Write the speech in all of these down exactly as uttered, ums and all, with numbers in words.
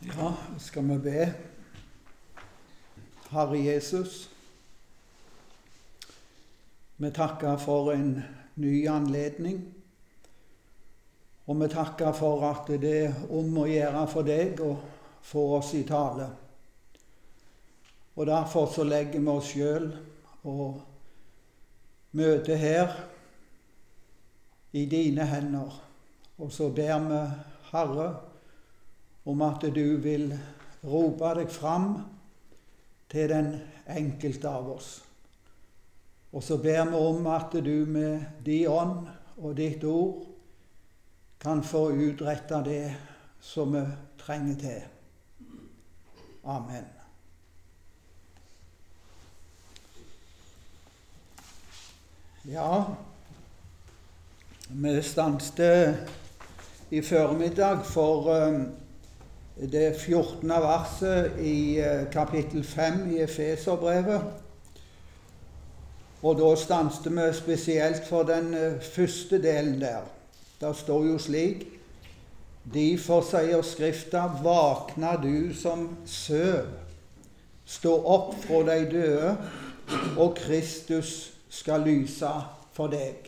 Ja, skal vi be. Herre Jesus, vi takker for en ny anledning, og vi takker for at det er om å gjøre for deg å få oss i tale. Og derfor så legger vi oss selv og møter her i dine hender, og så ber vi, Herre, om at du vil rope deg fram til den enkelte av oss. Og så ber vi om at du med din ånd og ditt ord kan få utrette det som vi trenger til. Amen. Ja, vi stanset i formiddag for um, det fjortende verset i uh, kapittel fem i Efeserbrevet. Og da stanset vi spesielt for den uh, første delen der. Der står jo slik: «Derfor sier Skrifta, vakna du som søv, stå opp fra de døde, og Kristus skal lyse for deg.»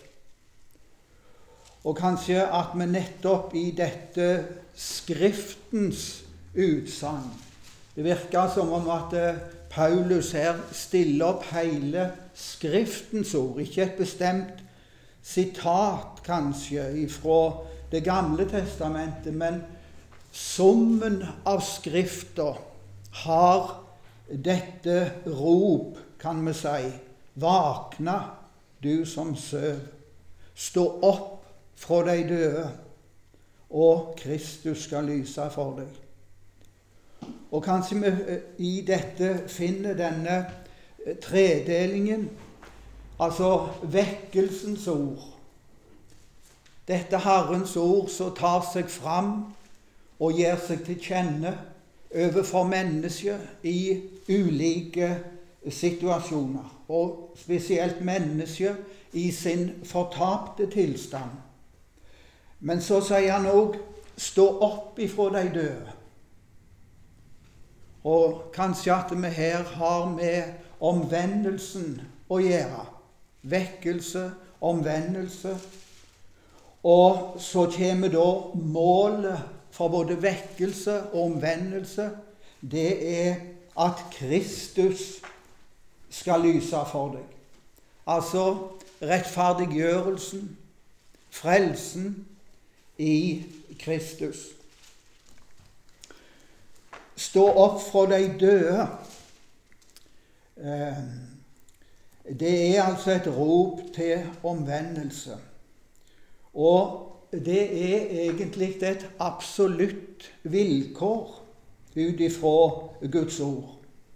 Og kanskje at vi nettopp i dette Skriftens utsagn, det virker som om at Paulus her stiller opp hele Skriftens ord, ikke et bestemt sitat kanskje fra Det gamle testamentet, men summen av Skrifter har dette rop, kan vi si: «Vakna, du som søv, stå opp fra de døde, og Kristus skal lyse for deg.» Og kanskje vi i dette finner denne tredelingen, altså vekkelsens ord. Dette Herrens ord som tar seg fram og gir seg til kjenne overfor mennesker i ulike situasjoner, og spesielt mennesker i sin fortapte tilstand. Men så sier han også: «Stå opp ifra de døde.» Og kanskje at vi her har med omvendelsen å gjøre. Vekkelse, omvendelse. Og så kommer da målet for både vekkelse og omvendelse. Det er at Kristus skal lyse for deg. Altså rettferdiggjørelsen, frelsen i Kristus. Stå opp fra de døde. Det er altså et rop til omvendelse. Og det er egentlig et absolutt vilkår ut ifra Guds ord.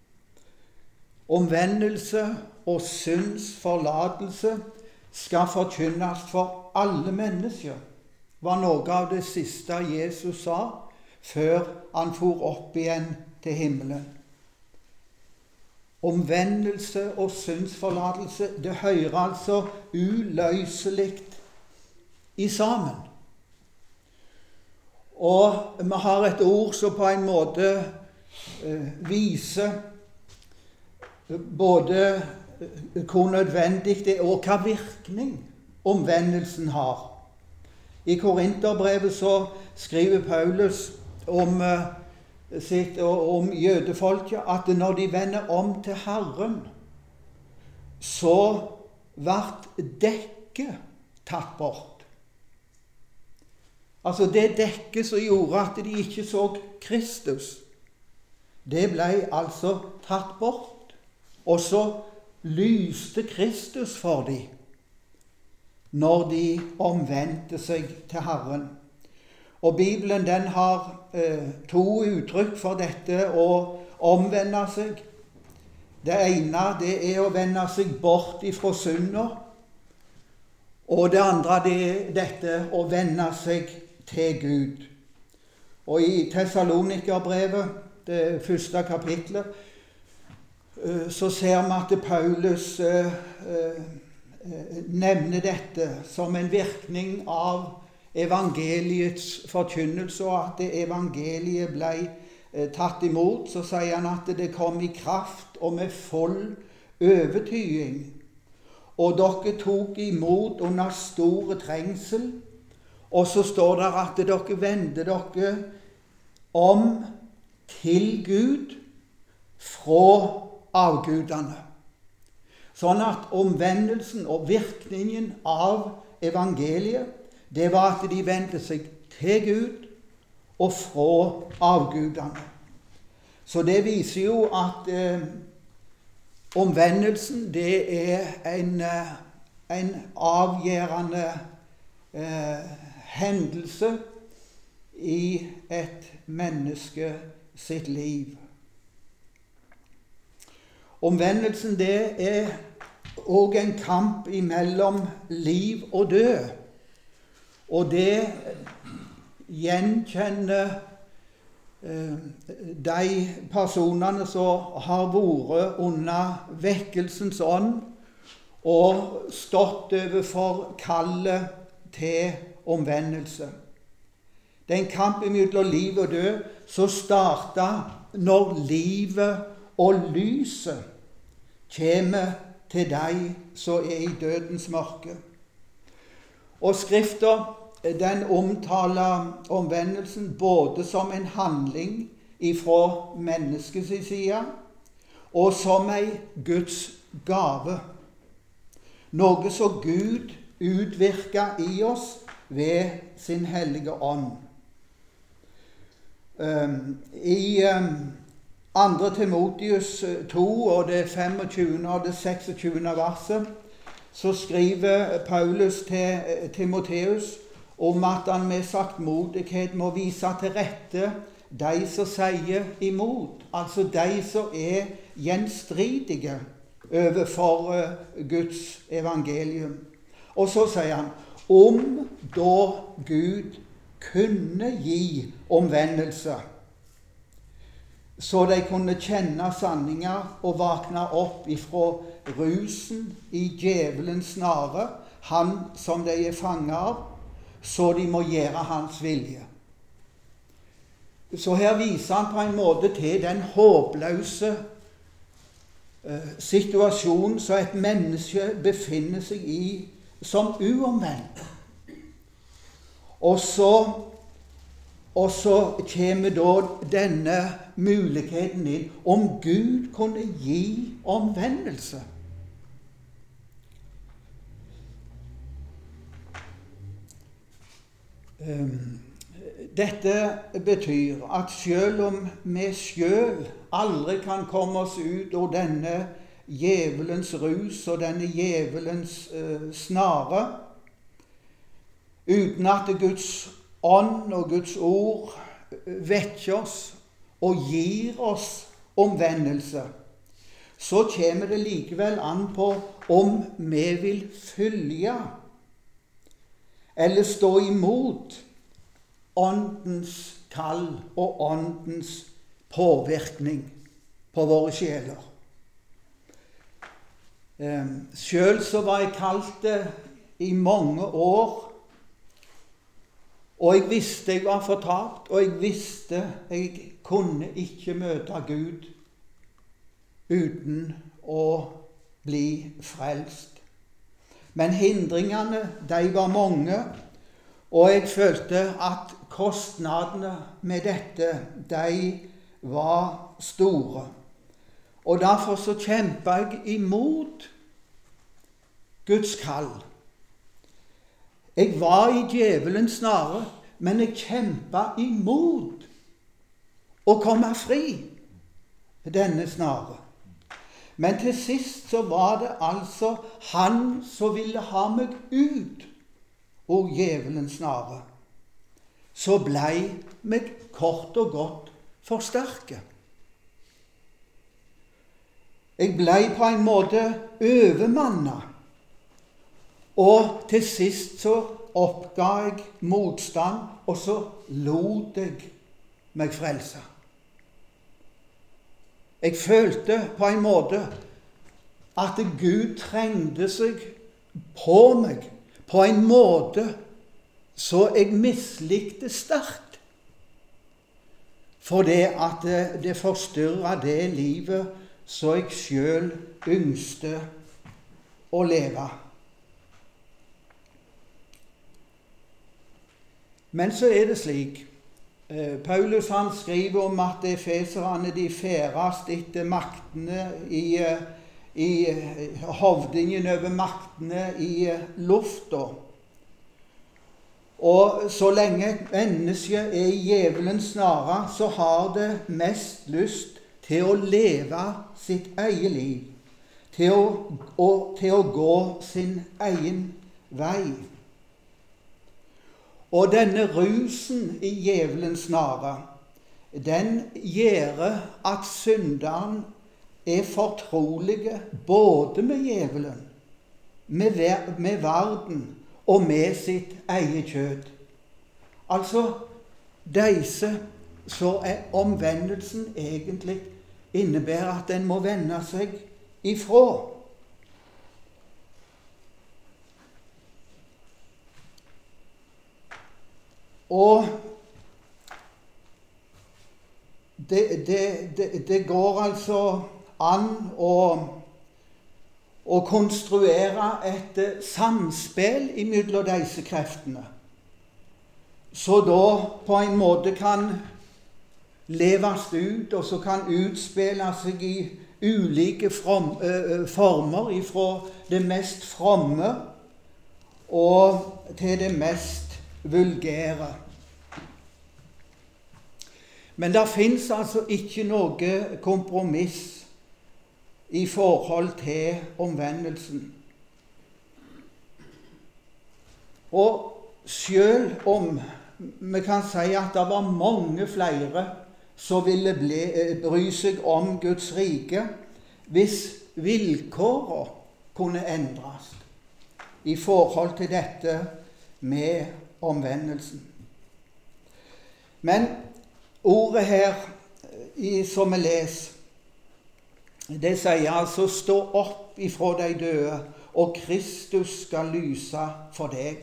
Omvendelse og syndsforlatelse skal forkynnes for alle mennesker, var noe av det siste Jesus sa før han for opp igjen til himmelen. Omvendelse og syndsforlatelse, det hører altså uløselig i sammen. Og vi har et ord som på en måte eh, viser både hvor nødvendig det er, og hva virkning omvendelsen har. I Korinterbrevet så skriver Paulus om, uh, sitt, og om jødefolket at når de vender om til Herren, så vart dekket tatt bort. Altså det dekket som gjorde at de ikke så Kristus, det ble altså tatt bort. Og så lyste Kristus for dem når de omvendte seg til Herren. Og Bibelen den har eh, to uttrykk for dette å omvende seg. Det ene det er å vende seg bort ifra synder, og det andre det er dette å vende seg til Gud. Og i Tessalonikerbrevet, det første kapitlet, eh, så ser vi at Paulus eh, eh, nevner dette som en virkning av evangeliets forkynnelse, og at evangeliet ble eh, tatt imot, så sier han at det kom i kraft og med full overtyding. Og dere tok imot under store trengsel. Og så står det at dere vendte dere om til Gud fra avgudene. Sånn at omvendelsen og virkningen av evangeliet, det var at de vendte seg til Gud og fra avgudene. Så det viser jo at eh, omvendelsen, det er en, eh, en avgjørende eh, hendelse i et menneske sitt liv. Omvendelsen, det er også en kamp imellom liv og død. Og det gjenkjenner eh, de personene som har vært under vekkelsens ånd og stått overfor kallet til omvendelse. Det er en kamp mellom liv og død som starter når livet og lyset kommer til deg som er i dødens mørke. Og Skriften, den omtaler omvendelsen både som en handling ifra menneskets side og som en Guds gave. Noe som Gud utvirker i oss ved sin hellige ånd. Um, I um, andre Timotius to og det femogtyvende og det seksogtyvende verset så skriver Paulus til Timoteus om at han med saktmodighet må vise til rette de som sier imot, altså de som er gjenstridige overfor Guds evangelium. Og så sier han, om da Gud kunne gi omvendelse, så de kunne kjenne sanninger og våkne opp ifra rusen i djevelens snare, han som de er fanget av, så de må gjøre hans vilje. Så her viser han på en måte til den håpløse eh, situasjonen som et menneske befinner seg i som uomvendt. Og så, og så kommer da denne muligheten inn, om Gud kunne gi omvendelse. Um, dette betyr at selv om vi selv aldri kan komme oss ut av denne djevelens rus og denne djevelens uh, snare, uten at Guds ånd og Guds ord vekker oss og gir oss omvendelse, så kommer det likevel an på om vi vil følge eller stå imot åndens kall og åndens påvirkning på våre sjeler. Selv så var jeg kalt det i mange år, og jeg visste jeg var fortapt, og jeg visste jeg kunne ikke møte Gud uten å bli frelst. Men hindringene, de var mange, og jeg følte at kostnadene med dette, de var store. Og derfor så kjempet jeg imot Guds kall. Jeg var i djevelens snare, men jeg kjempet imot å komme fri denne snare. Men til sist så var det altså han som ville ha meg ut og djevelens snare, så blei meg kort og godt forsterket. Jeg blei på en måte overmannet, og til sist så oppga jeg motstand, og så lot jeg meg frelse. Jeg følte på en måte at Gud trengte seg på meg på en måte så jeg mislikte sterkt. for det at det, det forstyrrer det livet som jeg selv yngste å leve. Men så er det slik, Paulus han skriver om at efeserne de ferdest etter maktene i, i hovdingen over maktene i lufta. Og så lenge et menneske er i djevelens snare, så har det mest lyst til å leve sitt eget liv, til å, og til å gå sin egen vei. Og denne rusen i djevelens snare, den gjør at synderen er fortrolige både med djevelen, med, ver- med verden og med sitt eget kjød. Altså, disse så er omvendelsen egentlig innebærer at en må vende seg ifra. Og det, det, det, det går altså an å, å konstruere et samspill imellom disse kreftene, så da på en måte kan leves ut, og så kan utspille seg i ulike from, uh, former, ifra det mest fromme og til det mest vulgære. Men det finnes altså ikke noe kompromiss i forhold til omvendelsen. Og selv om vi kan si at det var mange flere som ville bli, bry seg om Guds rike, hvis vilkårene kunne endres i forhold til dette med omvendelsen. Men ordet her i, som vi leser, det sier altså stå opp ifra de døde, og Kristus skal lyse for deg.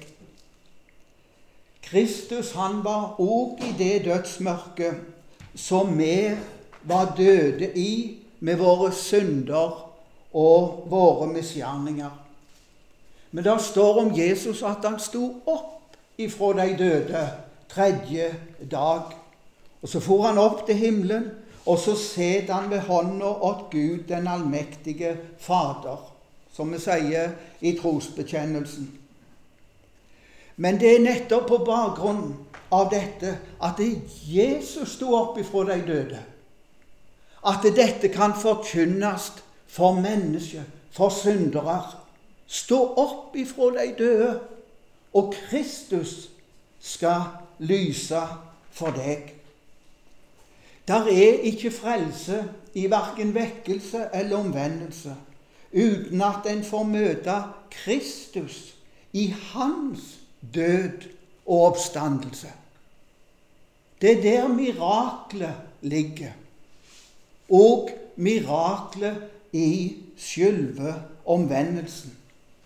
Kristus han var også i det dødsmørket som vi var døde i med våre synder og våre misgjerninger. Men det står om Jesus at han sto opp ifra de døde tredje dag. Og så for han opp til himmelen, og så set han ved hånda åt Gud den allmektige Fader, som vi sier i trosbekjennelsen. Men det er nettopp på bakgrunn av dette at Jesus sto opp ifra de døde, at dette kan forkynnes for mennesker, for syndere. Stå opp ifra de døde, og Kristus skal lyse for deg. Der er ikke frelse i hverken vekkelse eller omvendelse, uten at en får møte Kristus i hans død og oppstandelse. Det er der miraklet ligger, og miraklet i selve omvendelsen.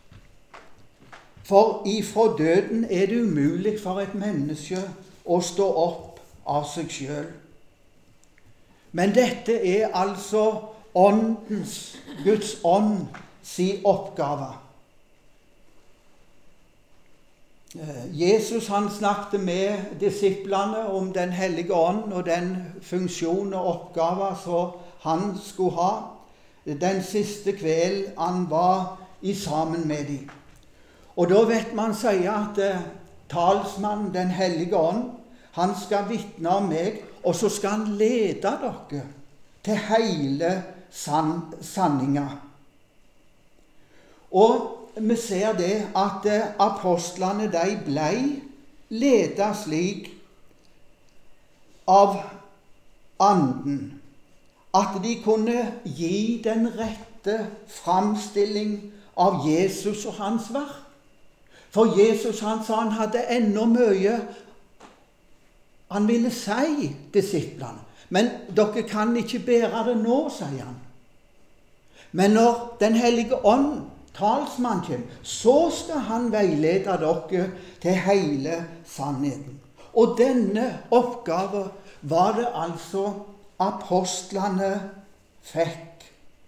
For ifra døden er det umulig for et menneske å stå opp av seg selv. Men dette er altså åndens, Guds ånd, sin oppgave. Jesus han snakket med disiplene om den hellige ånd og den funksjon og oppgave som han skulle ha den siste kvelden han var i sammen med dem. Og da vet man sier at eh, talsmannen, den hellige ånd, han skal vitne om meg, og så skal han lede dere til hele san sanninga. Og vi ser det at eh, apostlene de ble ledet slik av anden, at de kunne gi den rette framstilling av Jesus og hans verk. For Jesus han sa han hadde enda mye han ville si disiplene. Men dere kan ikke bære det nå, sier han. Men når den hellige ånd, talsmannen, kommer, så skal han veilede dere til hele sannheten. Og denne oppgaven var det altså apostlene fikk.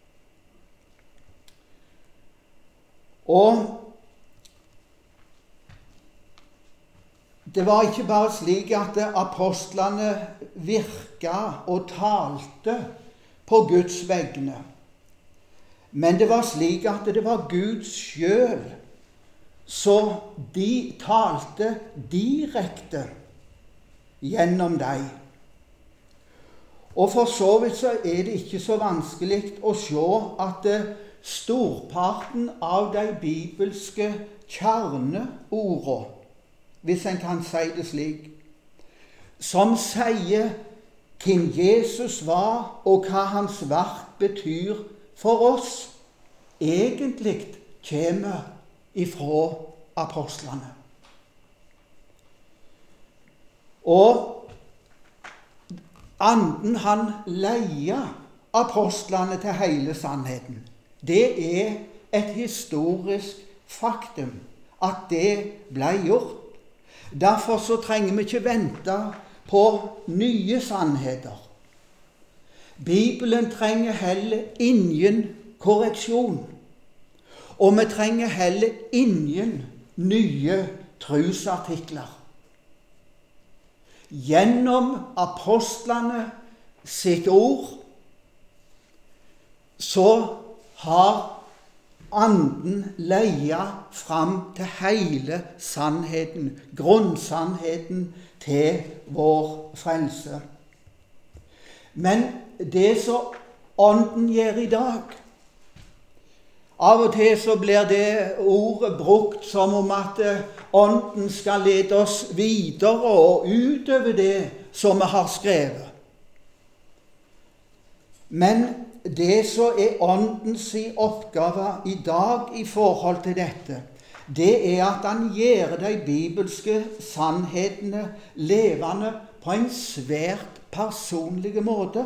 Og det var ikke bare slik at apostlene virka og talte på Guds vegne, men det var slik at det var Gud sjøl, så de talte direkte gjennom deg. Og for så vidt så er det ikke så vanskelig å se at storparten av de bibelske kjerneordene, hvis en kan si det slik, som sier hvem Jesus var og hva hans verk betyr for oss, egentlig kommer ifra apostlene. Og anden han leia apostlene til hele sannheten. Det er et historisk faktum at det ble gjort. Derfor så trenger vi ikke vente på nye sannheter. Bibelen trenger heller ingen korreksjon, og vi trenger heller ingen nye trosartikler. Gjennom apostlene sitt ord så har anden leia fram til hele sannheten, grunnsannheten til vår frelse. Men det som ånden gjør i dag, av og til så blir det ordet brukt som om at ånden skal lede oss videre og utover det som vi har skrevet. Men det som er åndens oppgave i dag i forhold til dette, det er at han gjør de bibelske sannhetene levende på en svært personlig måte.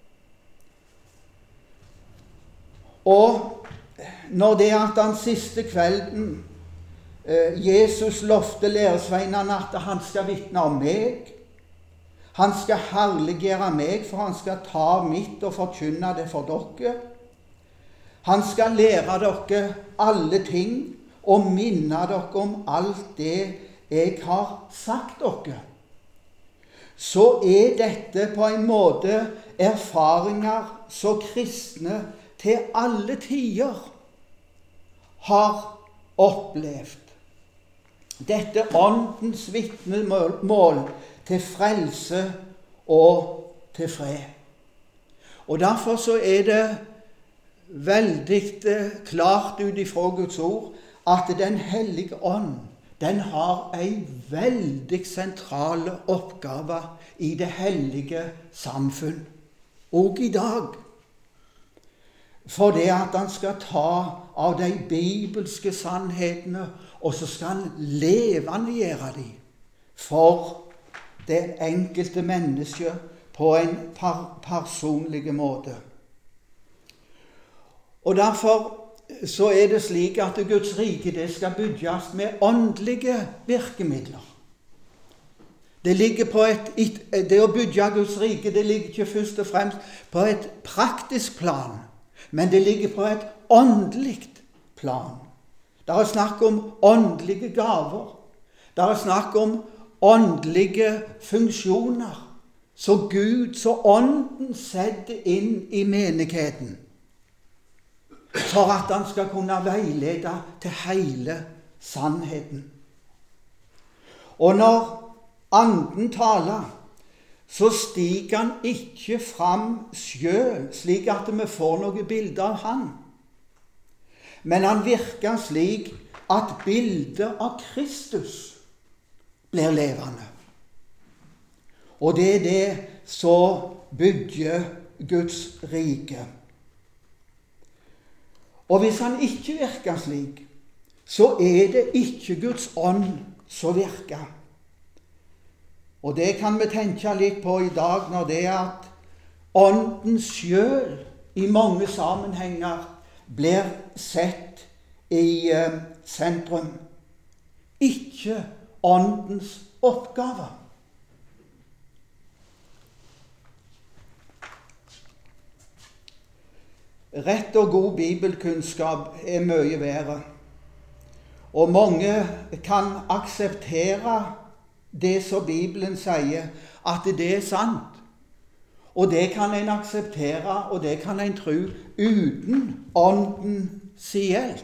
Og når det at den siste kvelden eh, Jesus lovte læresveinene at han skal vitne om meg, han skal herliggjøre meg, for han skal ta mitt og forkynne det for dere. Han skal lære dere alle ting og minne dere om alt det jeg har sagt dere. Så er dette på en måte erfaringer som kristne til alle tider har opplevd. Dette åndens vitnemål til frelse og til fred. Og derfor så er det veldig klart ut ifra Guds ord at Den hellige ånd, den har en veldig sentral oppgave i det hellige samfunn, og i dag. For det at han skal ta av de bibelske sannhetene, og så skal han levendegjøre dem for det enkelte mennesket på en par personlig måte. Og derfor så er det slik at Guds rike det skal bygges med åndelige virkemidler. Det ligger på et, det å bygge Guds rike det ligger ikke først og fremst på et praktisk plan, men det ligger på et åndelig plan. Det er snakk om åndelige gaver. Det er snakk om åndelige funksjoner, så Gud, så ånden setter inn i menigheten, for at han skal kunne veilede til hele sannheten. Og når anden taler, så stiger han ikke fram selv, slik at vi får noe bilde av han. Men han virker slik at bildet av Kristus blir levende. Og det er det som bygger Guds rike. Og hvis han ikke virker slik, så er det ikke Guds ånd som virker. Og det kan vi tenke litt på i dag, når det er at ånden selv i mange sammenhenger blir sett i sentrum. Ikke åndens oppgave. rett og god bibelkunnskap er mye verre. Og mange kan akseptere det som Bibelen sier, at det er sant. Og det kan en akseptere, og det kan en tro, uten Åndens hjelp.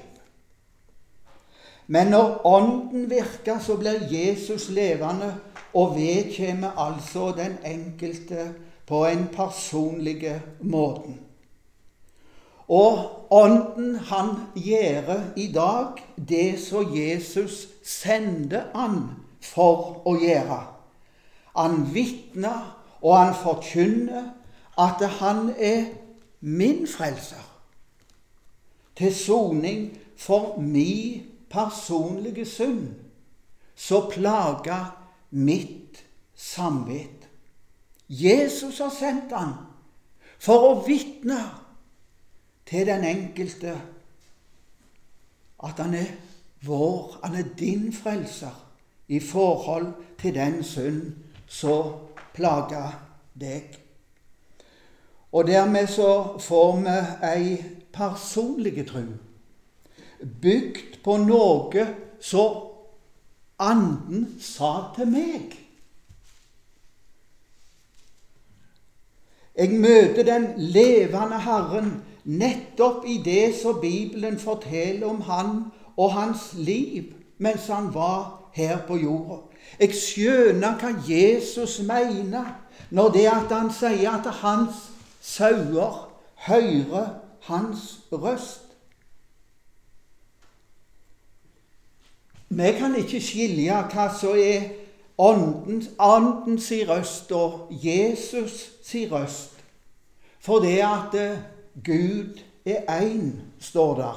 Men når Ånden virker, så blir Jesus levende, og vedkjemmer altså den enkelte på en personlig måte. Og Ånden, han gjør i dag det som Jesus sendte han for å gjøre. Han vitner, og han forkynner at han er min frelser, til soning for min personlige synd, så plager mitt samvitt. Jesus har sendt han for å vitne til den enkelte at han er vår, han er din frelser i forhold til den synd som plager deg. Og dermed så får vi ei personlig tro, bygd på noe som Anden sa til meg. Jeg møter den levende Herren nettopp i det som Bibelen forteller om han og hans liv mens han var her på jorda. Jeg skjønner hva Jesus mener når det at han sier at hans sauer hører hans røst. Vi kan ikke skilje hva som er åndens, åndens røst og Jesus sin røst, for det at Gud er én, står der.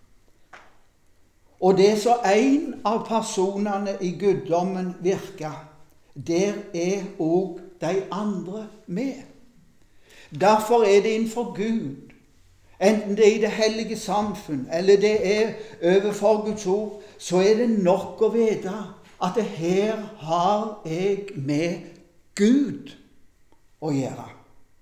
Og det som en av personene i guddommen virker, der er også de andre med. Derfor er det innenfor Gud, enten det er i det hellige samfunn, eller det er overfor Guds ord, så er det nok å vite at det her har jeg med Gud å gjøre.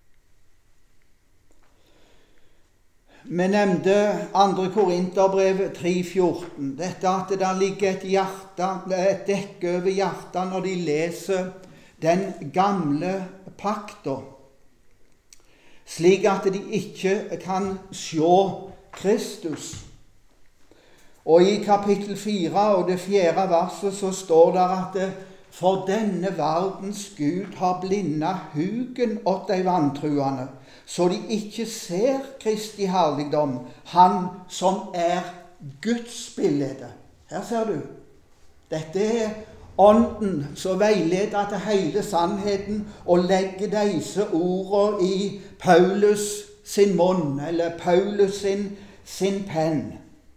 Vi nevnte andre Korinterbrev tre fjorten. Dette at det der ligger et, hjerte, et dekke over hjertet når de leser den gamle pakta, slik at de ikke kan se Kristus. Og i kapittel fire og det fjerde verset så står det at for denne verdens Gud har blindet hugen åt de vantruende, så de ikke ser Kristi herligdom, han som er Guds bilde. Her ser du. Dette er Ånden som veileder til hele sannheten og legger disse ordene i Paulus sin munn, eller Paulus sin, sin penn.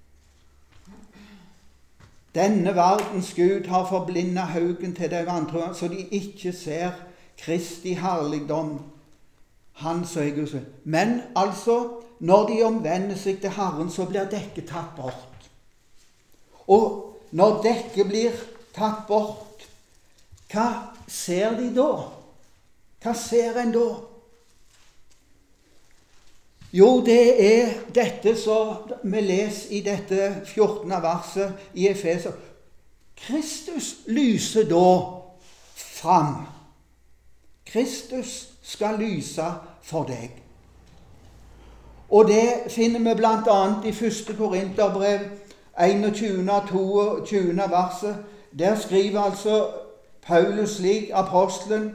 Denne verdens Gud har forblindet haugen til de vantro, så de ikke ser Kristi herligdom, han som er Guds. Men altså, når de omvender seg til Herren, så blir dekket tatt bort. Og når dekket blir tatt bort, hva ser de da? Hva ser en da? Jo, det er dette som vi leser i dette fjortende verset i Efeser. Kristus lyser da fram. Kristus skal lyse for deg. Og det finner vi blant annet i første Korinterbrev enogtyvende og toogtyvende verset. Der skriver altså Paulus slik, apostelen,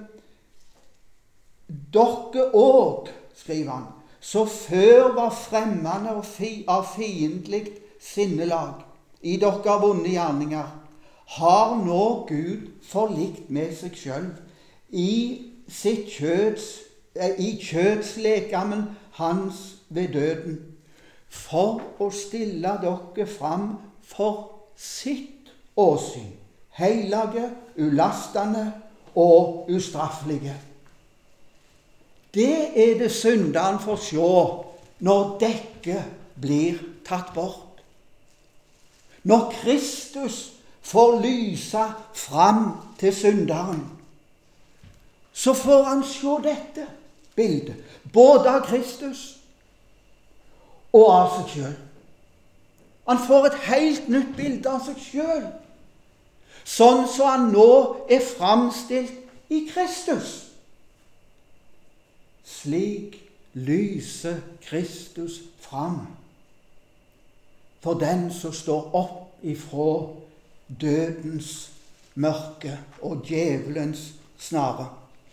dere òg, skriver han, så før var fremmede av fiendtlig sinnelag i dere vonde gjerninger, har nå Gud forlikt med seg selv i sitt kjøds, i kjødslekammen hans ved døden, for å stille dere fram for sitt åsyn, hellige, ulastende og ustraffelige. Det er det synderen får se når dekket blir tatt bort. Når Kristus får lyse fram til synderen, så får han se dette bildet, både av Kristus og av seg selv. Han får et helt nytt bilde av seg selv, sånn som han nå er framstilt i Kristus. Slik lyser Kristus fram for den som står opp ifra dødens mørke og djevelens snare.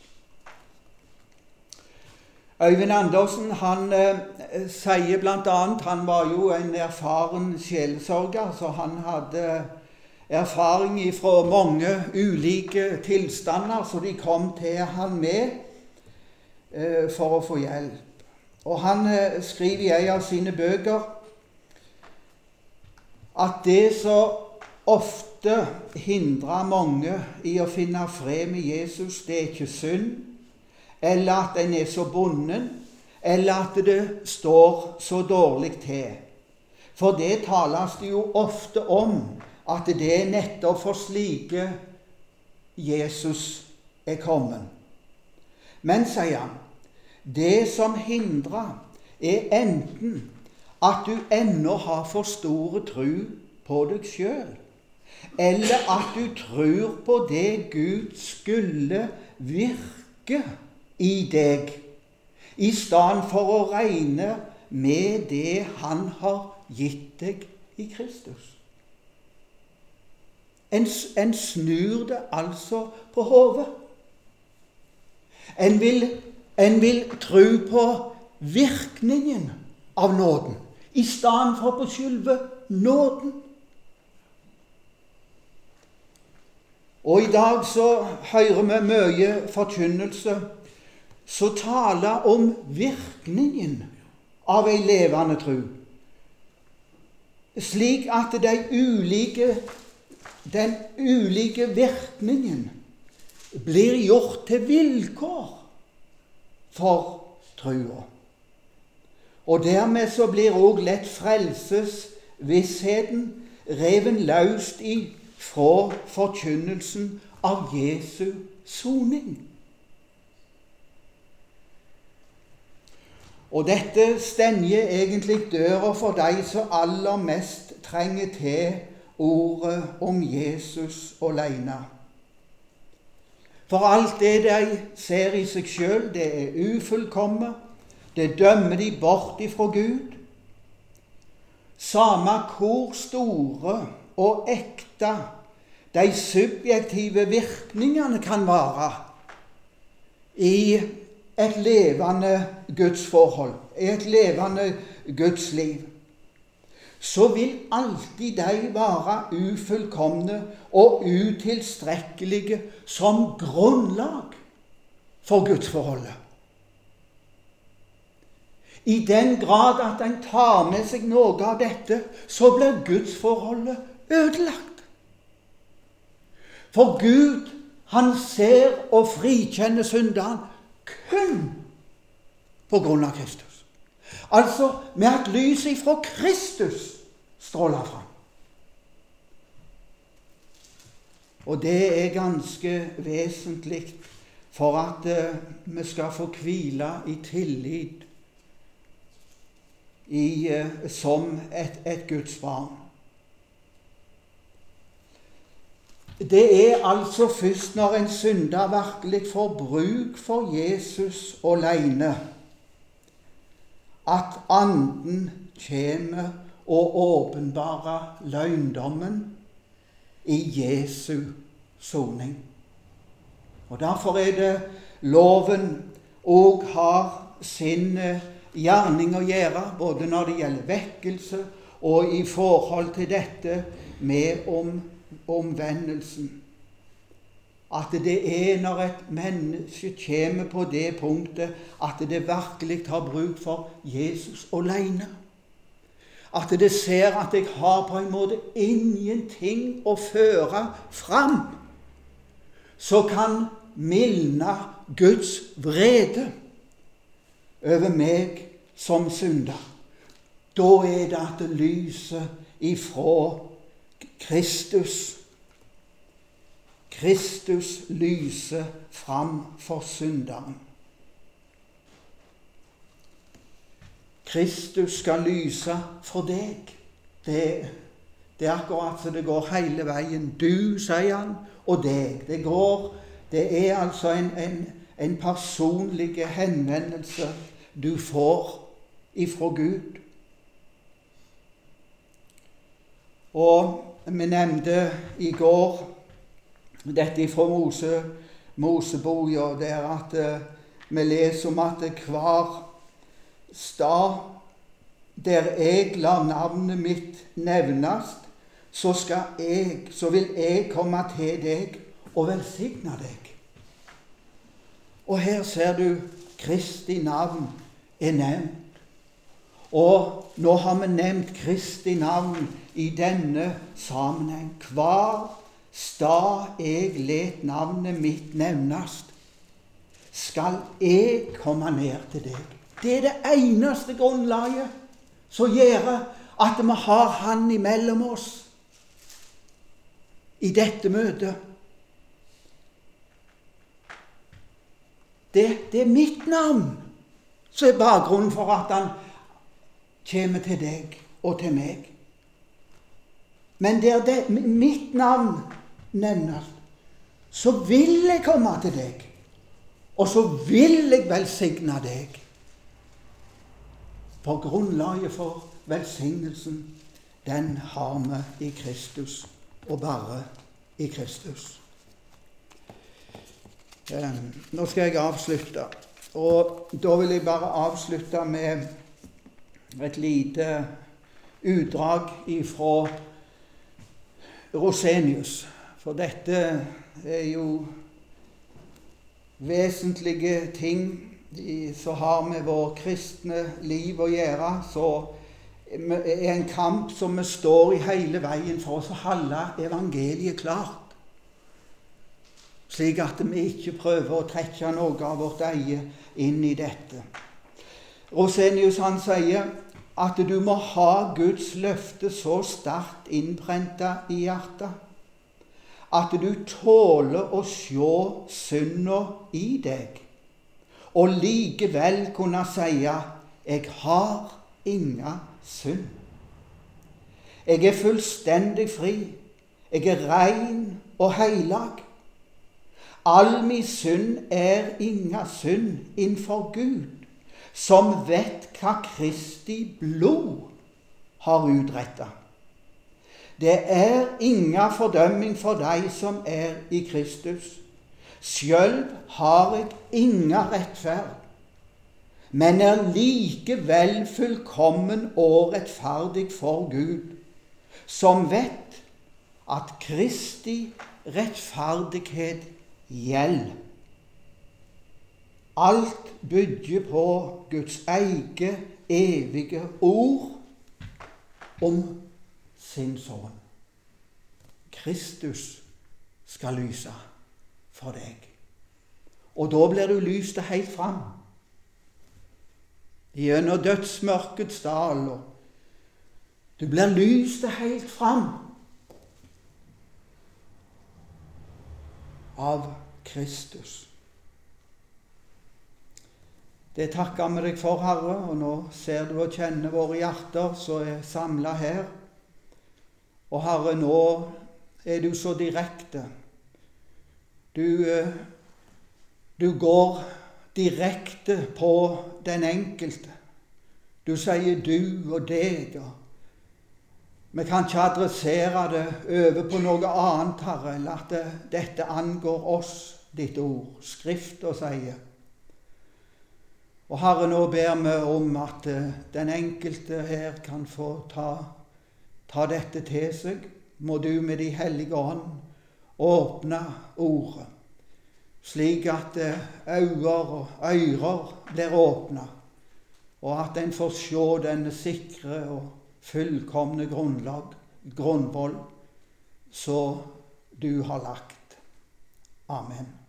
Øyvind Andersen, han eh, sier blant annet, han var jo en erfaren sjelesorger, så han hadde erfaring fra mange ulike tilstander, så de kom til han med eh, for å få hjelp. Og han eh, skriver i en av sine bøker at det så ofte hindrer mange i å finne fred med Jesus, det er ikke synd, eller at en er så bonden, eller at det står så dårlig til. For det tales det jo ofte om, at det er nettopp for slike Jesus er kommet. Men, sier han, det som hindrer er enten at du ennå har for store tro på deg selv, eller at du tror på det Gud skulle virke i deg, i stedet for å regne med det han har gitt deg i Kristus. En, en snur det altså på hodet. En vil, en vil tro på virkningen av nåden, i stedet for på selve nåden. Og i dag så hører vi mye forkynnelse så taler om virkningen av en levende tro, slik at de ulike, den ulike virkningen blir gjort til vilkår for troa. Og dermed så blir også lett frelsesvissheten reven løst i fra forkynnelsen av Jesu soning. Og dette stenger egentlig døra for de som aller mest trenger til ordet om Jesus alene. For alt det de ser i seg selv, det er ufullkomment, det dømmer de bort ifra Gud. Samme hvor store og ekte de subjektive virkningene kan være i et levende gudsforhold, et levende gudsliv, så vil alltid de være ufullkomne og utilstrekkelige som grunnlag for gudsforholdet. I den grad at en tar med seg noe av dette, så blir gudsforholdet ødelagt. For Gud, han ser og frikjenner synderen kun på grunn av Kristus. Altså med at lyset fra Kristus stråler fram. Og det er ganske vesentlig for at uh, vi skal få hvile i tillit i, uh, som et, et Guds barn. Det er altså først når en synder virkelig får bruk for Jesus alene, at anden kommer og åpenbarer løgndommen i Jesu soning. Og derfor er det loven og har sin gjerning å gjøre, både når det gjelder vekkelse og i forhold til dette med om omvendelsen. At det er når et menneske kommer på det punktet at det virkelig har bruk for Jesus alene. At det ser at jeg har på en måte ingenting å føre fram så kan mildne Guds vrede over meg som synder. Da er det at det lyser ifra Kristus. Kristus lyser fram for synderen. Kristus skal lyse for deg. Det, det er akkurat så det går hele veien. Du, sier han, og deg. Det går, det er altså en, en, en personlig henvendelse du får ifra Gud. Og vi nevnte i går dette fra Mose, Moseboka, der at uh, vi leser om at hver stad der jeg lar navnet mitt nevnes, så skal jeg, så vil jeg komme til deg og velsigne deg. Og her ser du Kristi navn er nevnt. Og nå har vi nevnt Kristi navn i denne sammenheng. Hver stad jeg let navnet mitt nevnes, skal jeg komme ned til deg. Det er det eneste grunnlaget som gjør at vi har Han imellom oss i dette møtet. Det, det er mitt navn som er bakgrunnen for at Han kommer til deg og til meg. Men der det, mitt navn nevnes, så vil jeg komme til deg, og så vil jeg velsigne deg. For grunnlaget for velsignelsen, den har vi i Kristus, og bare i Kristus. Eh, nå skal jeg avslutte, og da vil jeg bare avslutte med et lite utdrag ifra Rosenius. For dette er jo vesentlige ting som har med vår kristne liv å gjøre. Så er en kamp som vi står i hele veien for å holde evangeliet klart, slik at vi ikke prøver å trekke noe av vårt eget inn i dette. Rosenius han sier at du må ha Guds løfte så sterkt innprentet i hjertet at du tåler å se synda i deg, og likevel kunne si jeg har inga synd. Jeg er fullstendig fri. Jeg er rein og heilag. All min synd er inga synd innfor Gud, som vet hva Kristi blod har utrettet. Det er inga fordømming for deg som er i Kristus. Selv har jeg inga rettferd, men er likevel fullkommen og rettferdig for Gud, som vet at Kristi rettferdighet gjelder. Alt bygger på Guds eget evige ord om sin sønn. Kristus skal lyse for deg. Og da blir du lyst helt fram. Gjennom dødsmørkets dal. Du blir lyst helt fram av Kristus. Det takker vi deg for, Herre, og nå ser du og kjenner våre hjerter som er samlet her. Og Herre, nå er du så direkte. Du, du går direkte på den enkelte. Du sier du og deg. Vi kan ikke adressere det over på noe annet, Herre, eller at det, dette angår oss, ditt ord, Skriften sier. Og Herre, nå ber vi om at den enkelte her kan få ta, ta dette til seg. Må du med de hellige ånd åpne ordet, slik at øyne og ører blir åpne, og at en får se denne sikre og fullkomne grunnlag, grunnvoll, så du har lagt. Amen.